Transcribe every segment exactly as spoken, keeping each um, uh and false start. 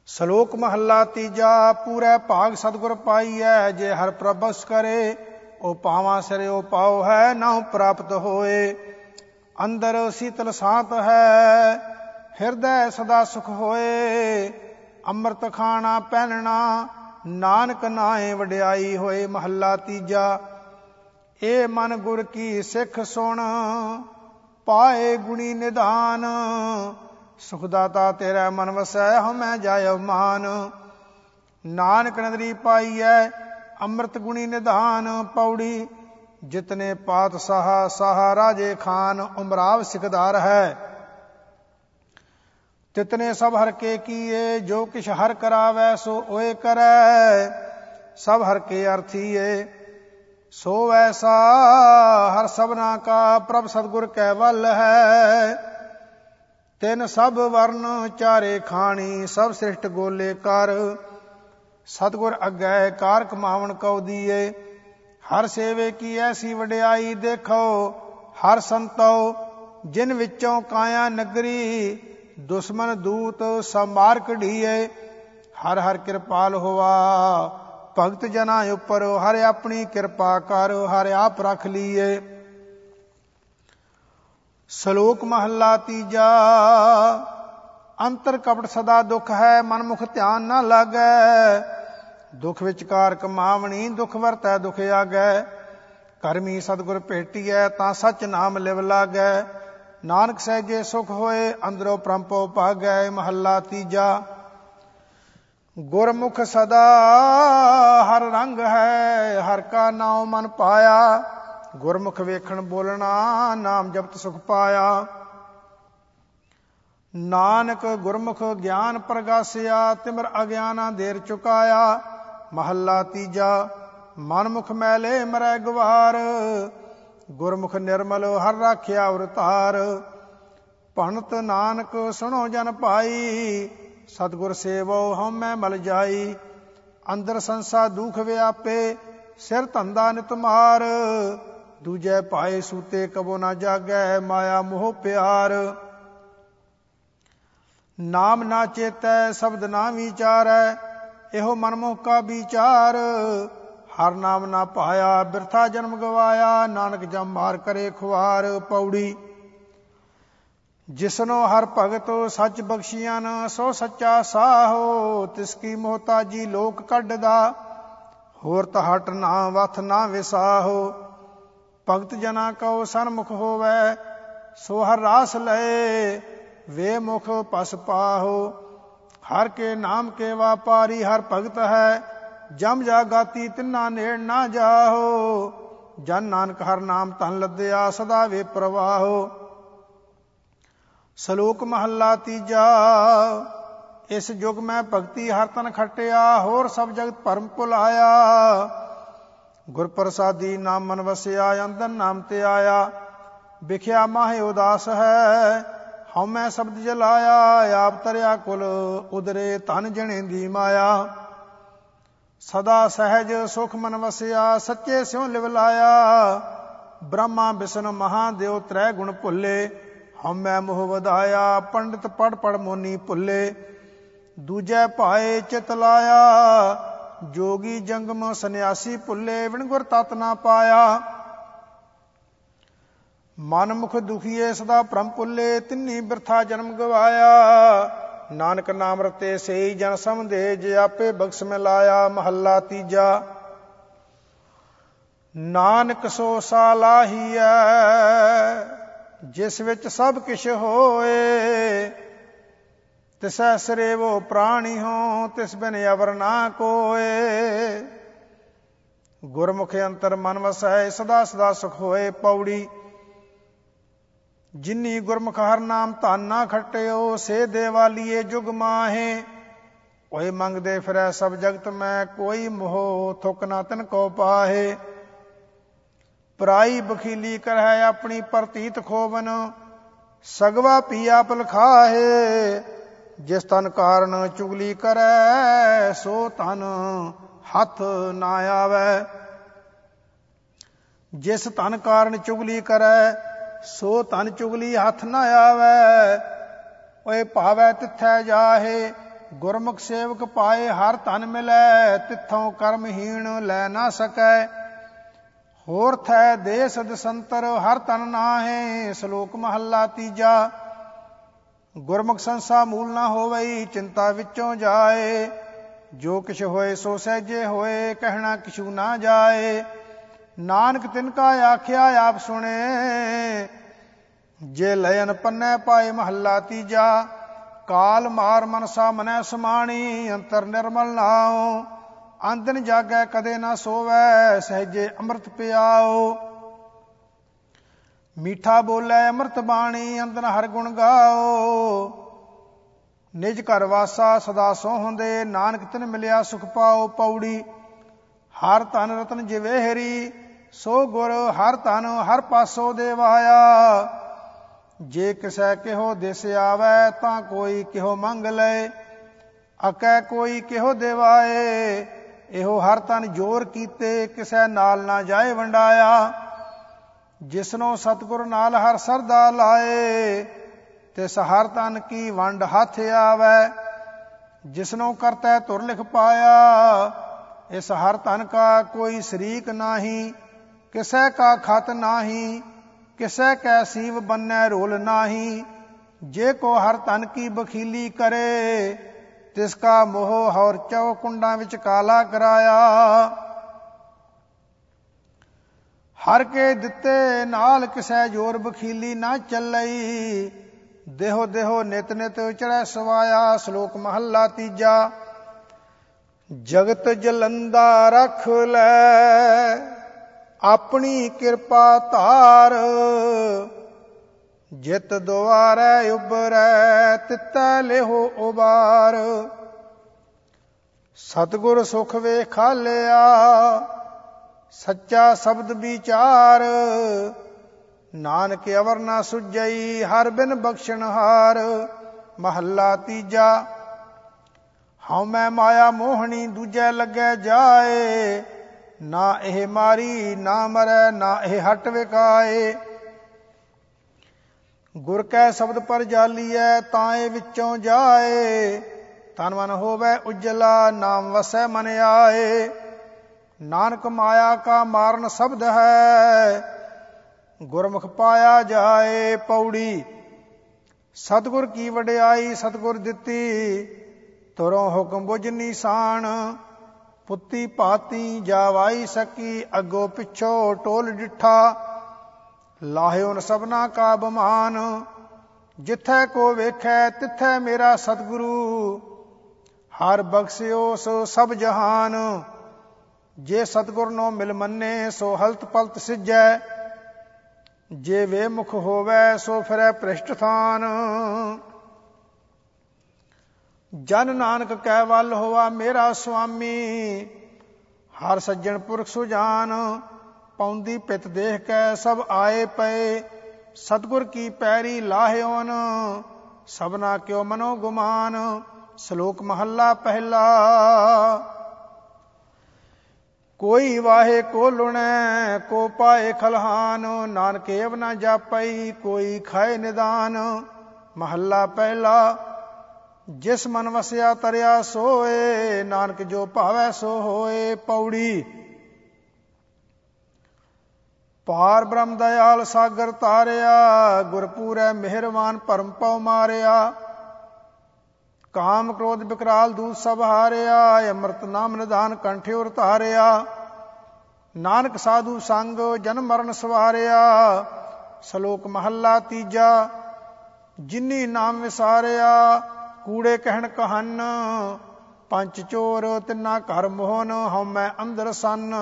ਸਲੋਕ ਮਹੱਲਾ ਤੀਜਾ। ਪੂਰੇ ਭਾਗ ਸਤਿਗੁਰ ਪਾਈਐ, ਜੇ ਹਰ ਪ੍ਰਭਸ ਕਰੇ। ਉਹ ਪਾਵਾਂ ਸਿਰੇ ਉਹ ਪਾਉ ਹੈ, ਨਾਉ ਪ੍ਰਾਪਤ ਹੋਏ। ਅੰਦਰ ਸੀਤਲ ਸਾਤ ਹੈ, ਹਿਰਦੈ ਸਦਾ ਸੁਖ ਹੋਏ। ਅੰਮ੍ਰਿਤ ਖਾਣਾ ਪਹਿਨਣਾ, ਨਾਨਕ ਨਾਏ ਵਡਿਆਈ ਹੋਏ। ਮਹੱਲਾ ਤੀਜਾ। ਇਹ ਮਨ ਗੁਰ ਕੀ ਸਿੱਖ ਸੁਣ, ਪਾਏ ਗੁਣੀ ਨਿਧਾਨ। ਸੁਖਦਾਤਾ ਤੇਰਾ ਮਨ ਵਸੈ, ਹਉਮੈ ਜਾਇ ਮਾਨ। ਨਾਨਕ ਨਦਰੀ ਪਾਈਐ, ਅੰਮ੍ਰਿਤ ਗੁਣੀ ਨਿਧਾਨ। ਪੌੜੀ। ਜਿਤਨੇ ਪਾਤਸ਼ਾਹ ਸਾਹ ਰਾਜੇ ਖਾਨ, ਉਮਰਾਵ ਸਿਕਦਾਰ ਹੈ। ਤਿਤਨੇ ਸਭ ਹਰ ਕੇ ਕੀਏ, ਜੋ ਕਿਛ ਹਰ ਕਰਾਵੈ ਸੋ ਓਏ ਕਰੈ। ਸਭ ਹਰ ਕੇ ਅਰਥੀਏ, ਸੋ ਵੈਸਾ ਹਰ ਸਭਨਾ ਕਾ। ਪ੍ਰਭ ਸਤਿਗੁਰ ਕੈ ਵੱਲ ਹੈ, ਤਿਨ ਸਭ ਵਰਨ ਚਾਰੇ ਖਾਣੀ। ਸਭ ਸ੍ਰਿਸ਼ਟ ਗੋਲੇ ਕਰ, ਸਤਿਗੁਰ ਅੱਗੇ ਕਾਰ ਕਮਾਵਣ ਕਉ ਦੀਏ। ਹਰ ਸੇਵੇ ਕੀ ਐਸੀ ਵਡਿਆਈ, ਦੇਖੋ ਹਰ ਸੰਤੋ ਜਿਨ ਵਿੱਚੋਂ ਕਾਇਆ ਨਗਰੀ। ਦੁਸ਼ਮਨ ਦੂਤ ਸਭ ਮਾਰ ਕਢੀਏ, ਹਰ ਹਰ ਕਿਰਪਾਲ ਹੋਵਾ ਭਗਤ ਜਨਾਂ ਉੱਪਰ। ਹਰ ਆਪਣੀ ਕਿਰਪਾ ਕਰ, ਹਰ ਆਪ ਰੱਖ ਲੀਏ। ਸਲੋਕ ਮਹੱਲਾ ਤੀਜਾ। ਅੰਤਰ ਕਪਟ ਸਦਾ ਦੁੱਖ ਹੈ, ਮਨਮੁਖ ਧਿਆਨ ਨਾ ਲਾਗੈ। ਦੁੱਖ ਵਿਚਕਾਰ ਕਮਾਵਣੀ, ਦੁੱਖ ਵਰਤੈ ਦੁੱਖ ਆਗੈ। ਕਰਮੀ ਸਤਿਗੁਰ ਭੇਟੀਐ, ਤਾਂ ਸੱਚ ਨਾਮ ਲਿਵ ਲਾਗੈ। ਨਾਨਕ ਸਹਿਜੇ ਸੁਖ ਹੋਏ, ਅੰਦਰੋਂ ਪ੍ਰੰਪੋ ਭਾਗੈ। ਮਹੱਲਾ ਤੀਜਾ। ਗੁਰਮੁਖ ਸਦਾ ਹਰ ਰੰਗ ਹੈ, ਹਰ ਕਾ ਨਾਉ ਮਨ ਪਾਇਆ। ਗੁਰਮੁਖ ਵੇਖਣ ਬੋਲਣਾ, ਨਾਮ ਜਪਤ ਸੁਖ ਪਾਇਆ। ਨਾਨਕ ਗੁਰਮੁਖ ਗਿਆਨ ਪ੍ਰਗਾਸਿਆ, ਤਿਮਰ ਅਗਿਆਨਾ ਦੇਰ ਚੁਕਾਇਆ। ਮਹੱਲਾ ਤੀਜਾ। ਮਨਮੁਖ ਮੈਲੇ ਮਰੈ ਗਵਾਰ, ਗੁਰਮੁਖ ਨਿਰਮਲ ਹਰ ਰਾਖਿਆ ਅਵਤਾਰ। ਭਣਤ ਨਾਨਕ ਸੁਣੋ ਜਨ ਭਾਈ, ਸਤਿਗੁਰ ਸੇਵੋ ਹਉਮੈ ਮਲ ਜਾਈ। ਅੰਦਰ ਸੰਸਾ ਦੁਖ ਵਿਆਪੇ, ਸਿਰ ਧੰਦਾ ਨਿਤ ਮਾਰ। ਦੂਜੇ ਪਾਏ ਸੂਤੇ ਕਬੋ ਨਾ ਜਾਗੈ, ਮਾਇਆ ਮੋਹ ਪਿਆਰ। ਨਾਮ ਨਾ ਚੇਤੈ, ਸ਼ਬਦ ਨਾ ਵਿਚਾਰੈ, ਇਹੋ ਮਨਮੋਹ ਕਾ ਵਿਚਾਰ। ਹਰ ਨਾਮ ਨਾ ਪਾਇਆ, ਬਿਰਥਾ ਜਨਮ ਗਵਾਇਆ। ਨਾਨਕ ਜਮ ਮਾਰ ਕਰੇ ਖੁਆਰ। ਪੌੜੀ। ਜਿਸਨੋ ਹਰ ਭਗਤ ਸੱਚ ਬਖਸ਼ੀਆਨ, ਸੋ ਸੱਚਾ ਸਾਹੋ। ਤਿਸ ਕੀ ਮੋਹਤਾਜੀ ਲੋਕ ਕੱਢਦਾ, ਹੋਰ ਤ ਹਟ ਨਾ ਵਥ ਨਾ ਵਿਸਾਹੋ। ਭਗਤ ਜਨਾ ਕਉ ਸਨਮੁਖ ਹੋਵੈ, ਸੋ ਹਰ ਰਾਸ ਲਏ। ਵੇ ਮੁਖ ਪਸ ਪਾਹੋ। ਹਰ ਕੇ ਨਾਮ ਕੇ ਵਾਪਾਰੀ, ਹਰ ਭਗਤ ਹੈ ਜਮ ਜਾਗਾਤੀ। ਤਿੰਨਾ ਨੇੜ ਨਾ ਜਾਹੋ, ਜਨ ਨਾਨਕ ਹਰ ਨਾਮ ਧਨ ਲੱਦਿਆ। ਸਦਾ ਵੇ ਪ੍ਰਵਾਹੋ। ਸਲੋਕ ਮਹੱਲਾ ਤੀਜਾ। ਇਸ ਯੁਗ ਮੈਂ ਭਗਤੀ ਹਰ ਤਨ ਖਟਿਆ, ਹੋਰ ਸਭ ਜਗਤ ਭਰਮ ਭੁਲਾਇਆ। ਗੁਰ ਪ੍ਰਸਾਦੀ ਨਾਮ ਮਨ ਵਸਿਆ, ਅੰਦਰ ਨਾਮ ਤੇ ਆਇਆ। ਵਿਖਿਆ ਮਾਹੇ ਉਦਾਸ ਹੈ, ਹਉਮੈ ਸ਼ਬਦ ਜਲਾਇਆ। ਆਪ ਤਰਿਆ ਕੁਲ ਉਦਰੇ, ਧਨ ਜਣੇ ਦੀ ਮਾਇਆ। ਸਦਾ ਸਹਿਜ ਸੁਖ ਮਨ ਵਸਿਆ, ਸੱਚੇ ਸਿਉ ਲਿਵ ਲਾਇਆ। ਬ੍ਰਹਮਾ ਵਿਸ਼ਨ ਮਹਾਦੇਵ ਤ੍ਰੈ ਗੁਣ ਭੁੱਲੇ। ਹਉਮੈ ਮੋਹ ਵਧਾਇਆ, ਪੰਡਿਤ ਪੜ ਪੜ ਮੋਨੀ ਭੁੱਲੇ। ਦੂਜੈ ਭਾਏ ਚਿਤ ਲਾਇਆ, ਜੋਗੀ ਜੰਗਮ ਸੰਨਿਆਸੀ ਭੁੱਲੇ। ਵਿਣ ਗੁਰ ਤਤ ਨਾ ਪਾਇਆ। ਮਨ ਮੁਖ ਦੁਖੀਏ ਸਦਾ ਭ੍ਰਮ ਭੁੱਲੇ, ਤਿੰਨੀ ਬਿਰਥਾ ਜਨਮ ਗਵਾਇਆ। ਨਾਨਕ ਨਾਮ ਰਤੇ ਸਈ ਜਨ ਸਮਝੇ, ਜੇ ਆਪੇ ਬਖਸ਼ ਮਿਲਾਇਆ। ਮਹੱਲਾ ਤੀਜਾ। ਨਾਨਕ ਸੋ ਸਾਲਾਹੀਐ, ਜਿਸ ਵਿੱਚ ਸਭ ਕਿਛ ਹੋਏ। ਤਿਸੈ ਸਰੇਵੋ ਪ੍ਰਾਣੀ ਹੋ, ਤਿਸ ਬਿਨ ਅਵਰ ਨਾ ਕੋਏ। ਗੁਰਮੁਖ ਅੰਤਰ ਮਨ ਵਸੈ, ਸਦਾ ਸਦਾ ਸੁਖ ਹੋਏ। ਪੌੜੀ। ਜਿਨੀ ਗੁਰਮੁਖ ਹਰ ਨਾਮ ਧਨ ਨਾ ਖਟਿਓ, ਸੇ ਦੇਵਾਲੀਏ ਜੁਗ ਮਾਹੇ। ਓਏ ਮੰਗਦੇ ਫਿਰੈ ਸਭ ਜਗਤ ਮੈਂ, ਕੋਈ ਮੋਹ ਥੁਕ ਨਾ ਤਿਨ ਕੋ ਪਾਹੇ। ਪਰਾਈ ਬਖੀਲੀ ਕਰਹਿ, ਆਪਣੀ ਪ੍ਰਤੀਤ ਖੋਵਨ। ਸਗਵਾ ਪੀ ਆਪ ਲਖਾਹੇ, ਜਿਸ ਤਨ ਕਾਰਨ ਚੁਗਲੀ ਕਰੈ, ਸੋ ਤਨ ਹੱਥ ਨਾ ਆਵੈ। ਜਿਸ ਤਨ ਕਾਰਨ ਚੁਗਲੀ ਕਰੈ, ਸੋ ਤਨ ਚੁਗਲੀ ਹੱਥ ਨਾ ਆਵੈ। ਓਏ ਭਾਵੈ ਤਿੱਥੈ ਜਾਹੇ, ਗੁਰਮੁਖ ਸੇਵਕ ਪਾਏ ਹਰ ਧਨ ਮਿਲੈ, ਤਿੱਥੋਂ ਕਰਮਹੀਣ ਲੈ ਨਾ ਸਕੈ। ਹੋਰ ਥੈ ਦੇਸ ਦਸੰਤਰ ਹਰ ਧਨ ਨਾਹੇ, ਸ਼ਲੋਕ ਮਹੱਲਾ ਤੀਜਾ। ਗੁਰਮੁਖ ਸੰਸਾ ਮੂਲ ਨਾ ਹੋਵਈ, ਚਿੰਤਾ ਵਿੱਚੋਂ ਜਾਏ। ਜੋ ਕਿਛ ਹੋਏ ਸੋ ਸਹਿਜੇ ਹੋਏ, ਕਹਿਣਾ ਕਿਛੂ ਨਾ ਜਾਏ। ਨਾਨਕ ਤਿਨ ਕਾ ਆਖਿਆ ਆਪ ਸੁਣੇ, ਜੇ ਲयन ਪੰਨੈ ਪਾਏ ਮਹੱਲਾ ਤੀਜਾ। ਕਾਲ ਮਾਰ ਮਨਸਾ ਮਨੈ ਸਮਾਣੀ, ਅੰਤਰ ਨਿਰਮਲ ਨਾਉ। ਆਂਦਨ ਜਾਗੈ ਕਦੇ ਨਾ ਸੋਵੈ, ਸਹਿਜੇ ਅੰਮ੍ਰਿਤ ਪਿਆਓ। ਮੀਠਾ ਬੋਲੇ ਅੰਮ੍ਰਿਤ ਬਾਣੀ, ਅੰਦਨ ਹਰ ਗੁਣ ਗਾਓ। ਨਿਜ ਘਰ ਵਾਸਾ ਸਦਾ ਸੋਹੰਦੇ, ਨਾਨਕ ਤਿਨ ਮਿਲਿਆ ਸੁਖ ਪਾਓ। ਪੌੜੀ ਹਰ ਧਨ ਰਤਨ ਜਿਵੇਹਰੀ, ਸੋ ਗੁਰ ਹਰ ਧਨ ਹਰ ਪਾਸੋ ਦੇਵਾਇਆ। ਜੇ ਕਿਸੈ ਕਿਹੋ ਦਿਸ ਆਵੈ, ਤਾਂ ਕੋਈ ਕਿਹੋ ਮੰਗ ਲਏ। ਅਕੈ ਕੋਈ ਕਿਹੋ ਦੇਵਾਏ, ਇਹੋ ਹਰ ਧਨ ਜੋਰ ਕੀਤੇ, ਕਿਸੈ ਨਾਲ ਨਾ ਜਾਏ ਵੰਡਾਇਆ। ਜਿਸਨੋ ਸਤਿਗੁਰ ਨਾਲ ਹਰ ਸਰਦਾ ਲਾਏ, ਤਿਸ ਹਰ ਧਨ ਕੀ ਵੰਡ ਹੱਥ ਆਵੈ। ਜਿਸਨੋ ਕਰਤੈ ਧੁਰ ਲਿਖ ਪਾਇਆ, ਇਸ ਹਰ ਧਨ ਕਾ ਕੋਈ ਸ਼ਰੀਕ ਨਾਹੀ। ਕਿਸੈ ਕਾ ਖਤ ਨਾਹੀ, ਕਿਸੈ ਕੈ ਸੀਵ ਬੰਨੈ ਰੋਲ ਨਾਹੀ। ਜੇ ਕੋ ਹਰ ਧਨ ਕੀ ਬਖੀਲੀ ਕਰੇ, ਤਿਸ ਕਾ ਮੋਹ ਹੌਰ ਚੌ ਕੁੰਡਾਂ ਵਿੱਚ ਕਾਲਾ ਕਰਾਇਆ। ਹਰ ਕੇ ਦਿੱਤੇ ਨਾਲ ਕਿਸੈ ਜੋਰ ਬਖੀਲੀ ਨਾ ਚੱਲਈ। ਦੇਹੋ ਦੇਹੋ ਨਿਤ ਨਿਤ ਚੜੈ ਸਵਾਇਆ, ਸ਼ਲੋਕ ਮਹੱਲਾ ਤੀਜਾ। ਜਗਤ ਜਲੰਦਾ ਰਖ ਲੈ, ਆਪਣੀ ਕਿਰਪਾ ਧਾਰ। ਜਿਤ ਦੁਆਰੈ ਉਬਰੈ, ਤਿਤੈ ਲਿਹੋ ਉਬਾਰ। ਸਤਿਗੁਰ ਸੁਖ ਵੇਖਾ ਲਿਆ, ਸੱਚਾ ਸ਼ਬਦ ਵਿਚਾਰ। ਨਾਨਕ ਅਵਰ ਨਾ ਸੁਝਈ, ਹਰ ਬਿਨ ਬਖਸ਼ਣ ਹਾਰ। ਮਹੱਲਾ ਤੀਜਾ। ਹਉ ਮੈਂ ਮਾਇਆ ਮੋਹਣੀ, ਦੂਜੈ ਲੱਗੈ ਜਾਏ। ਨਾ ਇਹ ਮਾਰੀ ਨਾ ਮਰੈ, ਨਾ ਇਹ ਹਟ ਵਿਕਾਏ। ਗੁਰ ਕੈ ਸ਼ਬਦ ਪਰ ਜਾਲੀਐ, ਤਾਂ ਇਹ ਵਿੱਚੋਂ ਜਾਏ। ਤਨ ਮਨ ਹੋਵੈ ਉਜਲਾ, ਨਾਮ ਵਸੈ ਮਨ ਆਏ। ਨਾਨਕ ਮਾਇਆ ਕਾ ਮਾਰਨ ਸ਼ਬਦ ਹੈ, ਗੁਰਮੁਖ ਪਾਇਆ ਜਾਏ। ਪੌੜੀ ਸਤਿਗੁਰ ਕੀ ਵਡਿਆਈ ਸਤਿਗੁਰ ਦਿੱਤੀ, ਤੁਰੋਂ ਹੁਕਮ ਬੁਝ ਨੀਸਾਨ। ਪੁੱਤੀ ਭਾਤੀ ਜਾਵਾਈ ਸਕੀ, ਅੱਗੋ ਪਿੱਛੋ ਟੋਲ ਡਿਠਾ। ਲਾਹਿਓ ਨ ਸਭਨਾ ਕਾ ਬਮਾਨ, ਜਿੱਥੈ ਕੋ ਵੇਖੈ ਤਿੱਥੈ ਮੇਰਾ ਸਤਿਗੁਰੂ। ਹਰ ਬਖਸ਼ਿਓ ਸੋ ਸਭ ਜਹਾਨ, ਜੇ ਸਤਿਗੁਰ ਨੋ ਮਿਲ ਮੰਨੇ, ਸੋ ਹਲਤ ਪਲਤ ਸਿਜੈ। ਜੇ ਵੇ ਮੁਖ ਹੋਵੈ, ਸੋ ਫਿਰੈ ਭ੍ਰਿਸ਼ਟ ਥਾਨ। ਜਨ ਨਾਨਕ ਕੈ ਵੱਲ ਹੋਆ ਮੇਰਾ ਸੁਆਮੀ, ਹਰ ਸੱਜਣ ਪੁਰਖ ਸੁਜਾਨ। ਪਾਉਂਦੀ ਪਿਤ ਦੇਖ ਕੈ ਸਭ ਆਏ ਪਏ, ਸਤਿਗੁਰ ਕੀ ਪੈਰੀ ਲਾਹਿਓਨ। ਸਭਨਾ ਕਿਉ ਮਨੋ ਗੁਮਾਨ, ਸ਼ਲੋਕ ਮਹੱਲਾ ਪਹਿਲਾ। ਕੋਈ ਵਾਹੇ ਕੋ ਲੁਣੈ, ਕੋ ਪਾਏ ਖਲਹਾਨ। ਨਾਨਕ ਏਵ ਨਾ ਜਾਪਈ, ਕੋਈ ਖਾਏ ਨਿਦਾਨ। ਮਹੱਲਾ ਪਹਿਲਾ। ਜਿਸ ਮਨ ਵਸਿਆ ਤਰਿਆ ਸੋਏ, ਨਾਨਕ ਜੋ ਭਾਵੈ ਸੋ ਹੋਏ। ਪੌੜੀ ਪਾਰ ਬ੍ਰਹਮ ਦਇਆਲ ਸਾਗਰ ਤਾਰਿਆ, ਗੁਰਪੂਰੈ ਮਿਹਰਬਾਨ ਭਰਮ ਪਉ ਮਾਰਿਆ। ਕਾਮ ਕ੍ਰੋਧ ਵਿਕਰਾਲ ਦੂਤ ਸਭ ਹਾਰਿਆ, ਅੰਮ੍ਰਿਤ ਨਾਮ ਨਿਧਾਨ ਕੰਠੇ ਉਰ ਧਾਰਿਆ। ਨਾਨਕ ਸਾਧੂ ਸੰਗ ਜਨਮ ਮਰਨ ਸਵਾਰਿਆ, ਸ਼ਲੋਕ ਮਹੱਲਾ ਤੀਜਾ। ਜਿਨੀ ਨਾਮ ਵਿਸਾਰਿਆ, ਕੂੜੇ ਕਹਿਣ ਕਹਨ। ਪੰਚ ਚੋਰ ਤਿੰਨਾ ਘਰ ਮੋਹਨ, ਹਉਮੈ ਅੰਦਰ ਸੰਨ।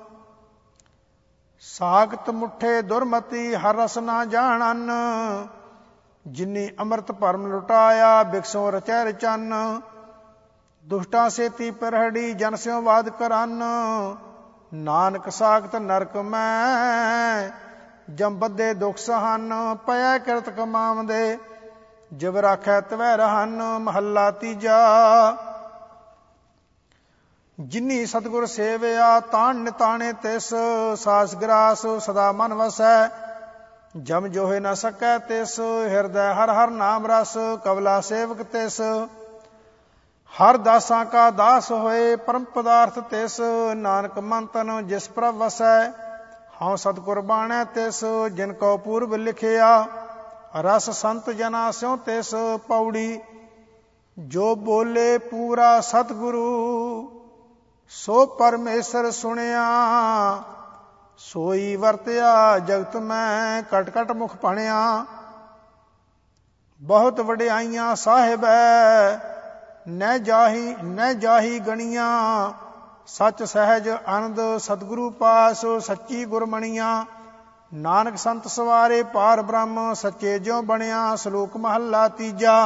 ਸਾਖਤ ਮੁੱਠੇ ਦੁਰਮਤੀ, ਹਰ ਰਸ ਨਾ ਜਾਣਨ। ਜਿਨੀ ਅੰਮ੍ਰਿਤ ਭਰਮ ਲੁਟਾਇਆ, ਬਿਕਸੋਂ ਰਚੈ ਰਚਨ। ਦੁਸ਼ਟਾਂ ਸੇਤੀ ਪਰਹੜੀ, ਜਨ ਸਿਉ ਵਾਦ ਕਰਨ। ਨਾਨਕ ਸਾਖਤ ਨਰਕ ਮੈਂ, ਜਮ ਬੱਧੇ ਦੁਖ ਸਹਨ। ਪਇਐ ਕਿਰਤ ਕਮਾਵਦੇ, ਜਿਵ ਰਾਖੈ ਤਵੈ ਰਹਨ। ਮਹੱਲਾ ਤੀਜਾ। ਜਿਨੀ ਸਤਿਗੁਰ ਸੇਵਿਆ, ਤਾਣ ਨਿਤਾਣੇ ਤਿਸ। ਸਾਸ ਗਰਾਸ ਸਦਾ ਮਨ ਵਸੈ, ਜਮ ਜੋਹਿ ਨ ਸਕੈ ਤਿਸ। ਹਿਰਦੈ ਹਰ ਹਰ ਨਾਮ ਰਸ, ਕਵਲਾ ਸੇਵਕ ਤਿਸ। ਹਰ ਦਾਸਾਂ ਕਾ ਦਾਸ ਹੋਏ, ਪਰਮ ਪਦਾਰਥ ਤਿਸ, ਨਾਨਕ ਮਨ ਤਨ ਜਿਸ ਪ੍ਰਭ ਵਸੈ। ਹਉ ਸਤਿਗੁਰ ਬਾਣੈ ਤਿਸ, ਜਿਨ ਕਉ ਪੂਰਬ ਲਿਖਿਆ, ਰਸ ਸੰਤ ਜਨਾ ਸਿਉ ਤਿਸ। ਪੌੜੀ ਜੋ ਬੋਲੇ ਪੂਰਾ ਸਤਿਗੁਰੂ, ਸੋ ਪਰਮੇਸ਼ਰ ਸੁਣਿਆ। ਸੋਈ ਵਰਤਿਆ ਜਗਤ ਮੈਂ, ਕਟ ਕਟ ਮੁਖ ਭਣਿਆ। ਬਹੁਤ ਵਡਿਆਈਆਂ ਸਾਹਿਬੈ, ਨਹਿ ਜਾਹੀ ਨਹਿ ਜਾਹੀ ਗਣੀਆਂ। ਸੱਚ ਸਹਿਜ ਆਨੰਦ ਸਤਿਗੁਰੂ ਪਾਸ, ਸੱਚੀ ਗੁਰਮਣੀਆਂ। ਨਾਨਕ ਸੰਤ ਸਵਾਰੇ ਪਾਰ ਬ੍ਰਹਮ, ਸੱਚੇ ਜਿਉ ਬਣਿਆ। ਸ਼ਲੋਕ ਮਹੱਲਾ ਤੀਜਾ।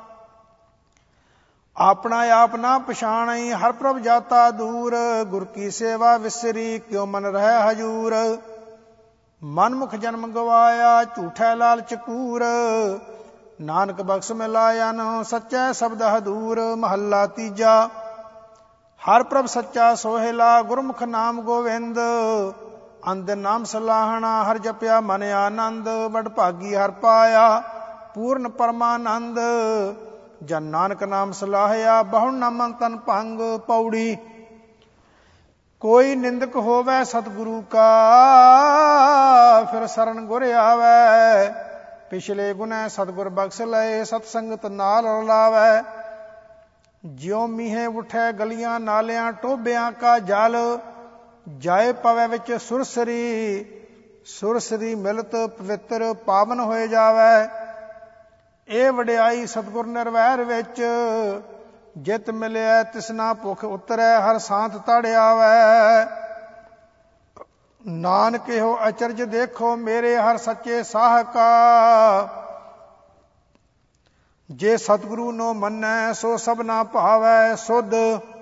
ਆਪਣਾ ਆਪ ਨਾ ਪਛਾਣਈ, ਹਰ ਪ੍ਰਭ ਜਾਤਾ ਦੂਰ। ਗੁਰ ਕੀ ਸੇਵਾ ਵਿਸਰੀ, ਕਿਉ ਮਨ ਰਹਿ ਹਜੂਰ। ਮਨਮੁਖ ਜਨਮ ਗਵਾਇਆ, ਝੂਠੈ ਲਾਲਚ ਕੂਰ। ਨਾਨਕ ਬਖਸ਼ ਮਿਲਾਇਨ, ਸੱਚੈ ਸ਼ਬਦ ਹਦੂਰ। ਮਹੱਲਾ ਤੀਜਾ। ਹਰ ਪ੍ਰਭ ਸੱਚਾ ਸੋਹਿਲਾ, ਗੁਰਮੁਖ ਨਾਮ ਗੋਵਿੰਦ। ਅੰਧ ਨਾਮ ਸਲਾਹਣਾ, ਹਰ ਜਪਿਆ ਮਨ ਆਨੰਦ। ਵਡ ਭਾਗੀ ਹਰ ਪਾਇਆ, ਪੂਰਨ ਪਰਮਾਨੰਦ। ਜਨ ਨਾਨਕ ਨਾਮ ਸਲਾਹਿਆ, ਬਹੁ ਨਾਮੰ ਤਨ ਭੰਗ। ਪੌੜੀ ਕੋਈ ਨਿੰਦਕ ਹੋਵੈ ਸਤਿਗੁਰੂ ਕਾ, ਫਿਰ ਸਰਣ ਗੁਰ ਆਵੈ। ਪਿਛਲੇ ਗੁਨੈ ਸਤਿਗੁਰ ਬਖਸ਼ ਲਏ, ਸਤ ਸੰਗਤ ਨਾਲ ਰਲਾਵੈ। ਜਿਉ ਮੀਂਹੇ ਉਠੈ ਗਲੀਆਂ ਨਾਲਿਆਂ, ਟੋਭਿਆਂ ਕਾ ਜਲ। ਜਾਏ ਪਵੈ ਵਿੱਚ ਸੁਰਸਰੀ, ਸੁਰਸਰੀ ਮਿਲਤ ਪਵਿੱਤਰ ਪਾਵਨ ਹੋਏ ਜਾਵੈ। ਇਹ ਵਡਿਆਈ ਸਤਿਗੁਰ ਨਿਰਵੈਰ ਵਿੱਚ, ਜਿਤ ਮਿਲਿਆ ਤਿਸਨਾ ਭੁਖ ਉਤਰੈ। ਹਰ ਸਾਂਤ ਤੜ ਆਵੈ। ਨਾਨਕ ਇਹੋ ਅਚਰਜ ਦੇਖੋ ਮੇਰੇ, ਹਰ ਸੱਚੇ ਸਾਹ ਕਾ। ਜੇ ਸਤਿਗੁਰੂ ਨੋ ਮੰਨੈ, ਸੋ ਸਭਨਾ ਭਾਵੈ ਸੁਧ।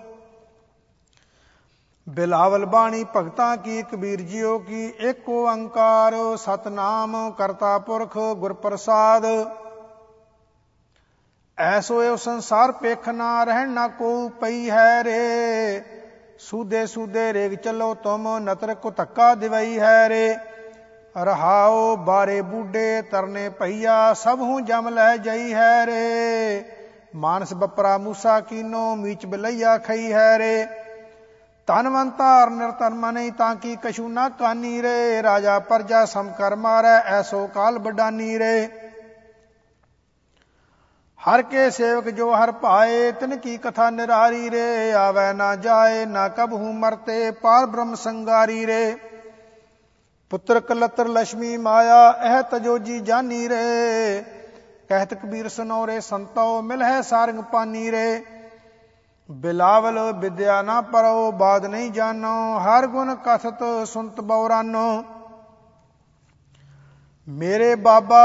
ਬਿਲਾਵਲ ਬਾਣੀ ਭਗਤਾਂ ਕੀ, ਕਬੀਰ ਜੀਓ ਕੀ। ਏਕ ਓੰਕਾਰ ਸਤਿਨਾਮ ਕਰਤਾ ਪੁਰਖ, ਗੁਰ ਪ੍ਰਸਾਦ। ਐਸੋ ਇਹ ਸੰਸਾਰ ਪੇਖ ਨਾ, ਰਹਿਣ ਨਾ ਕੋ ਪਈ ਹੈ ਰੇ। ਸੂਦੇ ਸੂਦੇ ਰੇਗ ਚਲੋ ਤੁਮ, ਨਤਰ ਕੋ ਧੱਕਾ ਦਿਵਈ ਹੈ ਰੇ। ਰਹਾਓ ਬਾਰੇ ਬੂਢੇ ਤਰਨੇ ਭਈਆ, ਸਭ ਹੂੰ ਜਮ ਲੈ ਜਈ ਹੈ ਰੇ। ਮਾਨਸ ਬਪਰਾ ਮੂਸਾ ਕੀਨੋ, ਮੀਚ ਬਲਈਆ ਖਈ ਹੈ ਰੇ। ਧਨਵੰਤਾਰ ਨਿਰਤਨ ਮਨਈ, ਤਾਂ ਕੀ ਕਛੂ ਨਾ ਕਾਨੀ ਰੇ। ਰਾਜਾ ਪਰਜਾ ਸਮ ਕਰ ਮਾਰੈ, ਐਸੋ ਕਾਲ ਬਡਾਨੀ ਰੇ। ਹਰ ਕੇ ਸੇਵਕ ਜੋ ਹਰ ਭਾਏ, ਤਿਨ ਕੀ ਕਥਾ ਨਿਰਾਰੀ ਰੇ। ਆਵੈ ਨਾ ਜਾਏ ਨਾ ਕਬਹੂ ਮਰਤੇ, ਪਾਰ ਬ੍ਰਹਮ ਸੰਗਾਰੀ ਰੇ। ਪੁੱਤਰ ਕਲਤਰ ਲక్ష్ਮੀ ਮਾਇਆ, ਇਹ ਤਜੋਜੀ ਜਾਨੀ ਰੇ। ਕਹਿਤ ਕਬੀਰ ਸੁਨੋ ਸੰਤੋ, ਮਿਲਹਿ ਸਾਰੰਗ ਪਾਨੀ ਰੇ। ਬਿਲਾਵਲ ਵਿਦਿਆ ਨਾ ਪਰੋ, ਬਾਦ ਨਹੀਂ ਜਾਨੋ। ਹਰ ਗੁਣ ਕਥਤ ਸੁਨਤ ਬਉਰਾਨੋ। ਮੇਰੇ ਬਾਬਾ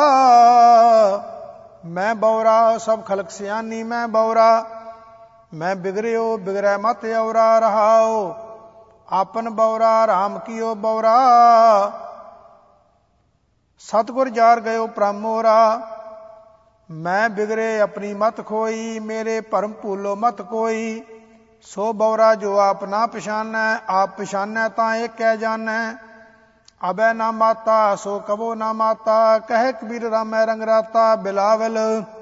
ਮੈਂ ਬਉਰਾ, ਸਭ ਖਲਕ ਸਿਆਨੀ ਮੈਂ ਬਉਰਾ। ਮੈਂ ਬਿਗੜਿਓ ਬਿਗੜੈ ਮਤ ਔਰਾ। ਰਹਾਓ ਆਪਨ ਬਉਰਾ, ਰਾਮ ਕੀਓ ਬਉਰਾ। ਸਤਿਗੁਰ ਜਾਰ ਗਇਓ ਪ੍ਰਮ ਮੋਰਾ। ਮੈਂ ਬਿਗੜੇ ਆਪਣੀ ਮਤ ਖੋਈ, ਮੇਰੇ ਭਰਮ ਭੂਲੋ ਮਤ ਕੋਈ। ਸੋ ਬਉਰਾ ਜੋ ਆਪ ਨਾ ਪਛਾਨੈ, ਆਪ ਪਛਾਨੈ ਤਾਂ ਇਹ ਕਹਿ ਜਾਨੈ। ਅਬੈ ਨਾ ਮਾਤਾ ਸੋ ਕਬੋ ਨਾ ਮਾਤਾ, ਕਹਿ ਕਬੀਰ ਰਾਮੈ ਰੰਗ ਰਾਤਾ। ਬਿਲਾਵਲ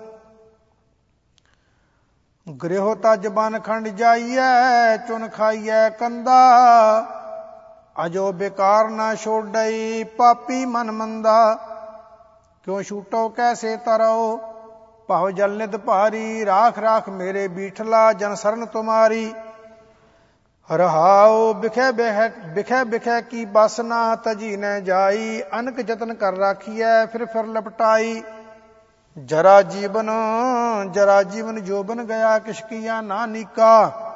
ਗ੍ਰਹਿ ਤਜ ਬਨ ਖੰਡ ਜਾਈਐ, ਚੁਨ ਖਾਈਐ ਕੰਦਾ। ਅਜੋ ਬੇਕਾਰ ਨਾ ਛੋਡਈ, ਪਾਪੀ ਮਨ ਮੰਦਾ। ਕਿਉ ਛੂਟੋ ਕੈਸੇ ਤਰੋ, ਭਾਵ ਜਲ ਨਿਧ ਭਾਰੀ। ਰਾਖ ਰਾਖ ਮੇਰੇ ਬੀਠਲਾ, ਜਨ ਸਰਨ ਤੁਮਾਰੀ। ਰਹਾਉ ਬਿਖੈ ਬਿਖੈ ਬਿਖੈ ਕੀ ਬਸ ਨਾ, ਤਜੀ ਨੈ ਜਾਈ। ਅਨਕ ਜਤਨ ਕਰ ਰਾਖੀਐ, ਫਿਰ ਫਿਰ ਲਪਟਾਈ। ਜਰਾ ਜੀਵਨ ਜਰਾ ਜੀਵਨ ਜੋਬਨ ਗਿਆ, ਕਿਛ ਕੀਆ ਨਾ ਨੀਕਾ।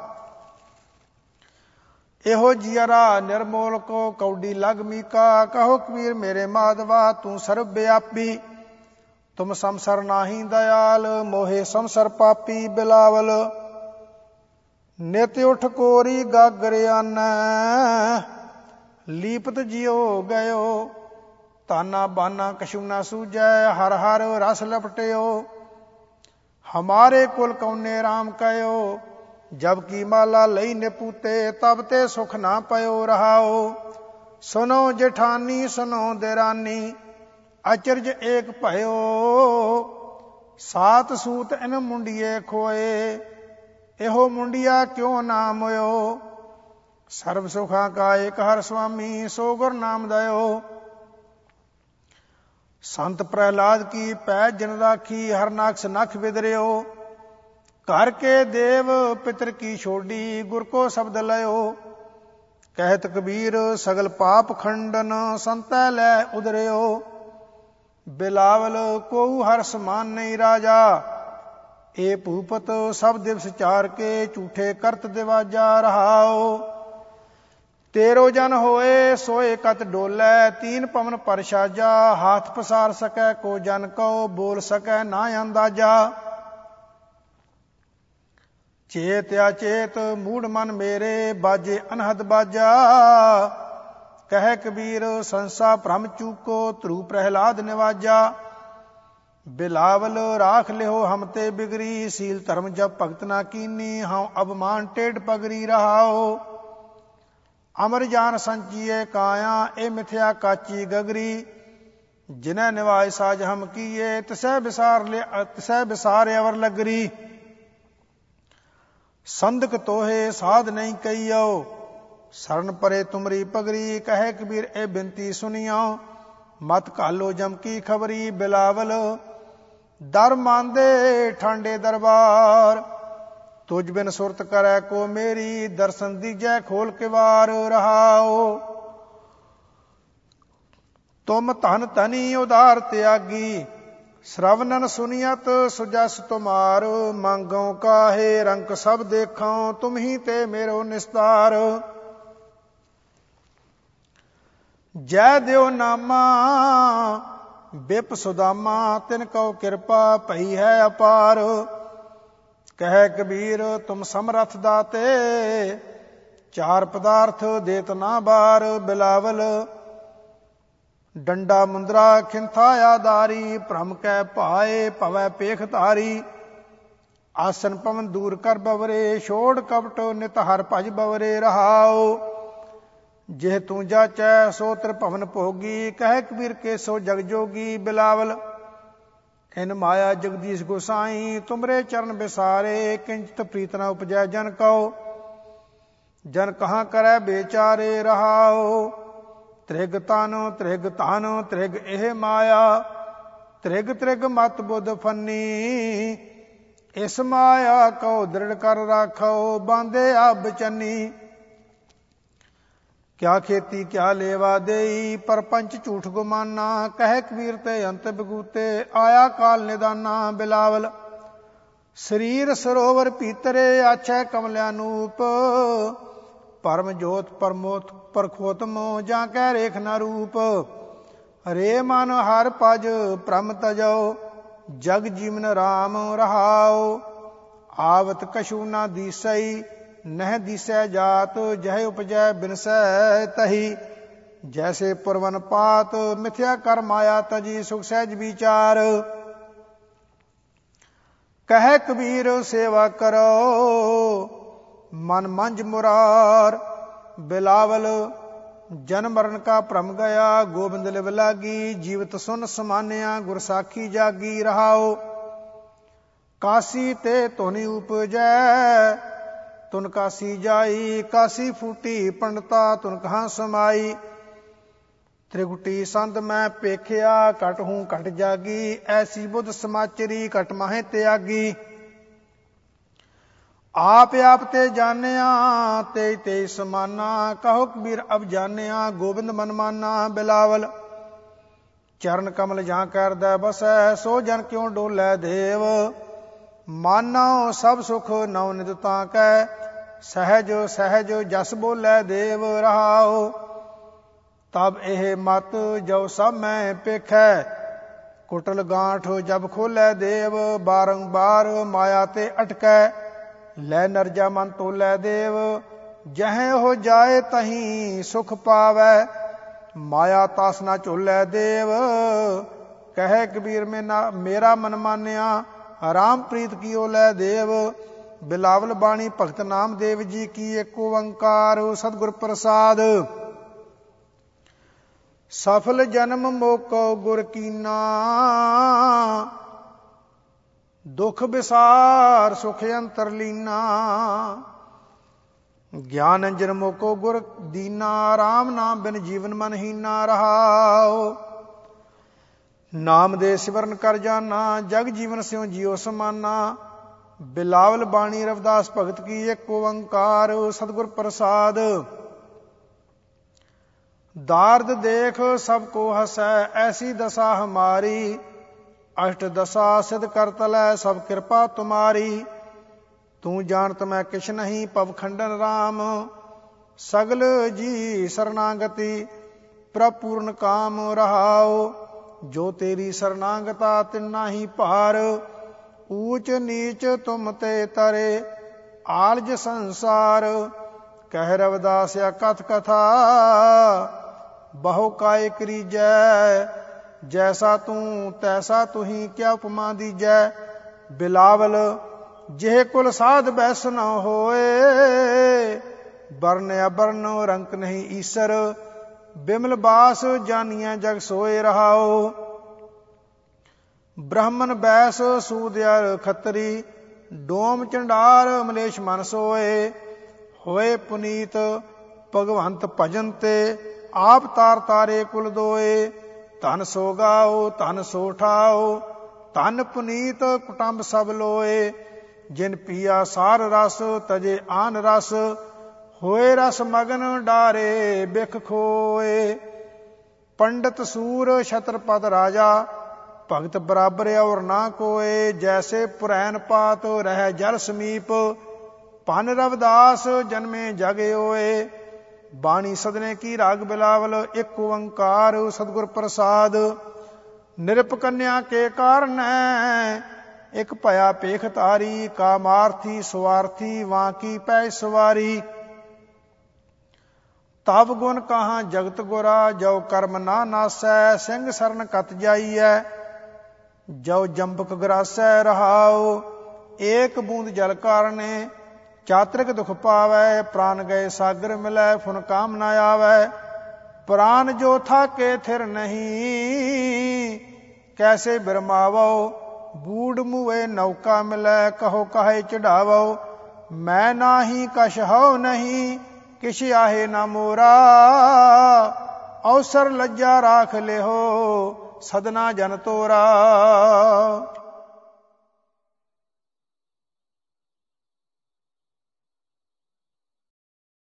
ਇਹੋ ਜੀਅਰਾ ਨਿਰਮੋਲ ਕੋ, ਕੌਡੀ ਲਗ ਮੀਕਾ। ਕਹੋ ਕਬੀਰ ਮੇਰੇ ਮਾਧਵਾ, ਤੂੰ ਸਰਬ ਵਿਆਪੀ। ਤੁਮ ਸੰਸਰ ਨਾਹੀ ਦਇਆਲ, ਮੋਹੇ ਸੰਸਰ ਪਾਪੀ। ਬਿਲਾਵਲ ਨਿਤ ਉਠ ਕੋਰੀ ਗਾਗਰ ਆਨੈ, ਲੀਪਤ ਜਿਉ ਗਇਓ। ਤਾਨਾ ਬਾਨਾ ਕਛੂ ਨਾ ਸੂਝੈ, ਹਰ ਹਰ ਰਸ ਲਪਟਿਓ। ਹਮਾਰੇ ਕੁਲ ਕੌਨੇ ਰਾਮ ਕਹਿਓ, ਜਬ ਕੀ ਮਾਲਾ ਲਈ ਨਿਪੂਤੇ। ਤਬ ਤੇ ਸੁਖ ਨਾ ਪਇਓ। ਰਹਾਓ ਸੁਨੋ ਜੇਠਾਨੀ ਸੁਨੋ ਦੇਰਾਨੀ, ਅਚਰਜ ਏਕ ਭਇਓ। ਸਾਤ ਸੂਤ ਇਨ ਮੁੰਡੀਏ ਖੋਏ, ਇਹੋ ਮੁੰਡਿਆ ਕਿਉ ਨਾ ਮੋਇਓ। ਸਰਬ ਸੁਖਾਂ ਕਾ ਏਕ ਹਰਿ ਸੁਆਮੀ, ਸੋ ਗੁਰ ਨਾਮ ਦਇਓ। ਸੰਤ ਪ੍ਰਹਿਲਾਦ ਕੀ ਪੈ ਜਿਨ ਰਾਖੀ, ਹਰ ਨਾਕਸ ਨਖ ਵਿਦਰਿਓ। ਘਰ ਕੇ ਦੇਵ ਪਿਤਰ ਕੀ ਛੋਡੀ, ਗੁਰ ਕੋ ਸ਼ਬਦ ਲਇਓ। ਕਹਿਤ ਕਬੀਰ ਸਗਲ ਪਾਪ ਖੰਡਨ, ਸੰਤੈ ਲੈ ਉਦਰਿਓ। ਬਿਲਾਵਲ ਕੋਊ ਹਰ ਸਮਾਨ ਨਹੀਂ ਰਾਜਾ, ਇਹ ਭੂਪਤ ਸਭ ਦਿਵਸ ਚਾਰ ਕੇ, ਝੂਠੇ ਕਰਤ ਦਿਵਾਜਾ ਰਹਾਓ। ਤੇਰੋ ਜਨ ਹੋਏ ਸੋਏ ਕਤ ਡੋਲੇ, ਤੀਨ ਪਵਨ ਪਰ ਸਾਜਾ। ਹਾਥ ਪਸਾਰ ਸਕੈ ਕੋ ਜਨ ਕਉ, ਬੋਲ ਸਕੈ ਨਾ ਅੰਦਾਜ਼ਾ। ਚੇਤ ਅਚੇਤ ਮੂੜ ਮਨ ਮੇਰੇ, ਬਾਜੇ ਅਨਹਦ ਬਾਜਾ। ਕਹਿ ਕਬੀਰ ਸੰਸਾ ਭ੍ਰਮ ਚੂਕੋ, ਧਰੂ ਪ੍ਰਹਿਲਾਦ ਨਿਵਾਜਾ। ਬਿਲਾਵਲ ਰਾਖ ਲਿਓ ਹਮ ਤੇ ਬਿਗਰੀ, ਸੀਲ ਧਰਮ ਜਬ ਭਗਤ ਨਾ ਕੀਨੀ, ਹਉ ਅਬਮਾਨ ਟੇਢ ਪਗਰੀ ਰਹਾਓ। ਅਮਰ ਜਾਨ ਸੰਚੀਏ ਕਾਇਆ, ਇਹ ਮਿਥਿਆ ਕਾਚੀ ਗਗਰੀ। ਜਿਨੈ ਨਿਵਾਇ ਸਾਜ ਹਮ ਕੀਏ, ਤਿਸੈ ਵਿਸਾਰ ਲਿਆ ਤਿਸੈ ਵਿਸਾਰ ਅਵਰ ਲਗਰੀ। ਸੰਦਕ ਤੋਹੇ ਸਾਧ ਨਹੀਂ ਕਈਓ, ਸਰਨ ਪਰੇ ਤੁਮਰੀ ਪਗਰੀ। ਕਹੇ ਕਬੀਰ ਇਹ ਬਿਨਤੀ ਸੁਣੀਓ, ਮਤ ਘਾਲੋ ਜਮ ਕੀ ਖਬਰੀ। ਬਿਲਾਵਲ ਦਰ ਮੰਦੇ ਠਾਂਡੇ ਦਰਬਾਰ, ਤੁਝ ਬਿਨ ਸੁਰਤ ਕਰੈ ਕੋ ਮੇਰੀ। ਦਰਸ਼ਨ ਦੀਜੈ ਖੋਲ ਕੇ ਵਾਰ ਰਹਾਓ। ਤੁਮ ਧਨ ਧਨੀ ਉਦਾਰ ਤਿਆਗੀ, ਸ਼ਰਵਨਨ ਸੁਨੀਅਤ ਸੁਜਸ ਤੁਮਾਰ। ਮੰਗੋ ਕਾਹੇ ਰੰਕ ਸਭ ਦੇਖਾਂ, ਤੁਮ ਹੀ ਤੇ ਮੇਰੋ ਨਿਸਤਾਰ। ਜੈ ਦਿਓ ਨਾਮਾ ਬਿਪ ਸੁਦਾਮਾ, ਤਿਨ ਕਉ ਕਿਰਪਾ ਭਈ ਹੈ ਅਪਾਰ। ਕਹਿ ਕਬੀਰ ਤੁਮ ਸਮਰਥ ਦਾਤੇ, ਚਾਰ ਪਦਾਰਥ ਦੇਤ ਨਾ ਬਾਰ। ਬਿਲਾਵਲ ਡੰਡਾ ਮੁੰਦਰਾ ਖਿੰਥਾ ਆਦਾਰੀ, ਭ੍ਰਮ ਕੈ ਭਾਏ ਭਵੈ ਪੇਖ ਧਾਰੀ। ਆਸਨ ਪਵਨ ਦੂਰ ਕਰ ਬਵਰੇ, ਛੋੜ ਕਪਟ ਨਿਤ ਹਰ ਭਜ ਬਵਰੇ ਰਹਾਓ। ਜਿਹ ਤੂੰ ਜਾਚੈ ਸੋ ਤ੍ਰਿਭਵਨ ਭੋਗੀ, ਕਹਿ ਕਬੀਰ ਕੇ ਸੋ ਜਗ ਜੋਗੀ। ਬਿਲਾਵਲ ਇਨ ਮਾਇਆ ਜਗਦੀਸ਼ ਗੋਸਾਈ, ਤੁਮਰੇ ਚਰਨ ਬਿਸਾਰੇ। ਕਿੰਚਿਤ ਪ੍ਰੀਤ ਨ ਉਪਜੈ ਜਨ ਕਉ, ਜਨ ਕਹਾਂ ਕਰੈ ਬੇਚਾਰੇ ਰਹਾਓ। ਤ੍ਰਿਗ ਤਨ ਤ੍ਰਿਗ ਧਨ ਤ੍ਰਿਗ ਇਹ ਮਾਇਆ, ਤ੍ਰਿਗ ਤ੍ਰਿਗ ਮਤ ਬੁੱਧ ਫੰਨੀ। ਇਸ ਮਾਇਆ ਕਉ ਦ੍ਰਿੜ ਕਰ ਰਾਖੋ, ਬਾਂਧੇ ਆਬ ਚੰਨੀ। ਕਿਆ ਖੇਤੀ ਕਿਆ ਲੇਵਾ ਦੇਈ, ਪਰਪੰਚ ਝੂਠ ਗੁਮਾਨਾ। ਕਹਿ ਕਬੀਰ ਤੇ ਅੰਤ ਬਗੂਤੇ, ਆਇਆ ਕਾਲ ਨਿਦਾਨਾ। ਬਿਲਾਵਲ ਸਰੀਰ ਸਰੋਵਰ ਭੀਤਰੇ, ਆਛੈ ਕਮਲਿਆਨੂਪ। ਪਰਮ ਜੋਤ ਪਰਮੋਤ ਪਰਖੋਤਮ, ਜਾਂ ਕਹਿ ਰੇਖ ਨਾ ਰੂਪ। ਰੇ ਮਨ ਹਰ ਭਜ ਭ੍ਰਮ ਤਜੋ, ਜਗ ਜੀਵਨ ਰਾਮ ਰਹਾਓ। ਆਵਤ ਕਛੂ ਨਾ ਦੀਸਈ, ਨਹਿ ਦੀਸੈ ਜਾਤ। ਜਹ ਉਪਜੈ ਬਿਨਸੈ ਤਹੀ, ਜੈਸੇ ਪੁਰਵਨ ਪਾਤ। ਮਿਥਿਆ ਕਰ ਮਾਇਆ ਤਜੀ, ਸੁਖ ਸਹਿਜ ਵਿਚਾਰ। ਕਹਿ ਕਬੀਰ ਸੇਵਾ ਕਰੋ, ਮਨ ਮੰਝ ਮੁਰਾਰ। ਬਿਲਾਵਲ ਜਨਮ ਮਰਨ ਕਾ ਭ੍ਰਮ ਗਿਆ, ਗੋਬਿੰਦ ਲਿਵ ਲਾਗੀ। ਜੀਵਤ ਸੁਨ ਸਮਾਨਿਆ, ਗੁਰ ਸਾਖੀ ਜਾਗੀ ਰਹਾਓ। ਕਾਸੀ ਤੇ ਧੁਨੀ ਉਪਜੈ, ਤੁਨ ਕਾਸੀ ਜਾਈ। ਕਾਸੀ ਫੂਟੀ ਪੰਡਤਾ, ਤੁਨ ਕਹਾਂ ਸਮਾਈ। ਤ੍ਰਿਗੁਟੀ ਸੰਤ ਮੈਂ ਪੇਖਿਆ, ਘਟ ਹੂੰ ਘਟ ਜਾਗੀ। ਐਸੀ ਬੁੱਧ ਸਮਾਚਰੀ, ਘਟ ਮਾਹੇ ਤਿਆਗੀ। ਆਪ ਆਪ ਤੇ ਜਾਣਿਆ, ਤੇ ਤੇ ਸਮਾਨਾ। ਕਹੋ ਕਬੀਰ ਅਬ ਜਾਣਿਆ, ਗੋਬਿੰਦ ਮਨ ਮਾਨਾ। ਬਿਲਾਵਲ ਚਰਨ ਕਮਲ ਜਾਂ ਕਰਦਾ ਬਸੈ, ਸੋ ਜਨ ਕਿਉ ਡੋਲੇ ਦੇਵ। ਮਾਨੋ ਸਭ ਸੁਖ ਨਉ ਨਿਤ ਤਾਂ ਕੈ, ਸਹਿਜ ਸਹਿਜ ਜਸ ਬੋਲੇ ਦੇਵ ਰਹਾਓ। ਤਬ ਇਹ ਮਤ ਜੋ ਸਭ ਮੈਂ ਪੇਖੈ, ਕੁਟਲ ਗਾਂਠ ਜਬ ਖੋਲੇ ਦੇਵ। ਬਾਰੰਬਾਰ ਮਾਇਆ ਤੇ ਅਟਕੈ, ਲੈ ਨਰਜਾ ਮਨ ਤੋਲੇ ਦੇਵ। ਜਹ ਹੋ ਜਾਏ ਤਹੀਂ ਸੁਖ ਪਾਵੈ, ਮਾਇਆ ਤਾਸ ਨਾ ਝੋਲੇ ਦੇਵ। ਕਹਿ ਕਬੀਰ ਮੇਰਾ ਮਨ ਮਾਨਿਆ, ਰਾਮ ਪ੍ਰੀਤ ਕੀਓ ਲੈ ਦੇਵ। ਬਿਲਾਵਲ ਬਾਣੀ ਭਗਤ ਨਾਮਦੇਵ ਜੀ ਕੀ, ਏਕ ਓੰਕਾਰ ਸਤਿਗੁਰ ਪ੍ਰਸਾਦ। ਸਫਲ ਜਨਮ ਮੋਕੋ ਗੁਰ ਕੀਨਾ, ਦੁਖ ਵਿਸਾਰ ਸੁਖ ਅੰਤਰ ਲੀਨਾ। ਗਿਆਨ ਅੰਜਨ ਮੋਕੋ ਗੁਰ ਦੀਨਾ, ਰਾਮ ਨਾਮ ਬਿਨ ਜੀਵਨ ਮਨ ਹੀਨਾ ਰਹਾਓ। ਨਾਮ ਦੇ ਸਿਮਰਨ ਕਰ ਜਾਨਾ, ਜਗ ਜੀਵਨ ਸਿਉ ਜਿਉ ਸਮਾਨਾ। ਬਿਲਾਵਲ ਬਾਣੀ ਰਵਿਦਾਸ ਭਗਤ ਕੀ ਇੱਕ ਓੰਕਾਰ, ਸਤਿਗੁਰ ਪ੍ਰਸਾਦ। दार्द देख सबको हसै, ऐसी दशा हमारी। अष्ट दशा सिद्ध कर तलै, सब कृपा तुम्हारी। तू जानत मैं किछ नहीं, पव खंडन राम। सगल जी शरणागति, प्रपूर्ण काम रहाओ। जो तेरी शरणागता तिन्ना ही पार। ऊच नीच तुम ते तरे, आलज संसार। कह रविदास या कथ कथा, बहु काय करीजै। जैसा तू तैसा तुही, क्या उपमा दीजै। बिलावल जेह कुल साध बैस न होए। वर्ण अवर्ण रंक नहीं ईसर, बिमल बास जानिया जग सोए रहाओ। ब्राह्मण बैस सूदियर खतरी, डोम चंडार मलेश मन सोए। होए पुनीत भगवंत भजन ते, आप तार तारे कुल दोए। धन सो गाओ धन सो ठाओ, धन पुनीत कुटुंब सब लोए। जिन पिया सार रस, तजे आन रस। होए रस मगन डारे बिख खोए। पंडित सूर छत्रपद राजा, भगत बराबर और ना कोए। जैसे पुरैन पात रह जल समीप, पन रविदास जन्मे जग ओए। बाणी सदने की राग बिलावल, एक ओंकार सतगुर प्रसाद। निरप कन्या के कारण एक भया पेख तारी। कामार्थी स्वार्थी वां की पै सवारी। तब गुण कहाँ जगत गुरा, जो कर्म ना नासै। सिंह सरन कत जाइयै, जो जंबक ग्रासै रहाओ। एक बूंद जल कारणे, चातरिक दुख पावै। प्राण गए सागर मिलै, फुन काम न आवै। प्राण जो था के थिर नहीं, कैसे बिरमावो। बूढ़ मुए नौका मिलै, कहो काहे चढ़ावो। मैं नाही कछ हो नहीं, किछ आहे न मोरा। अवसर लज्जा राख ले हो, सदना जन तोरा।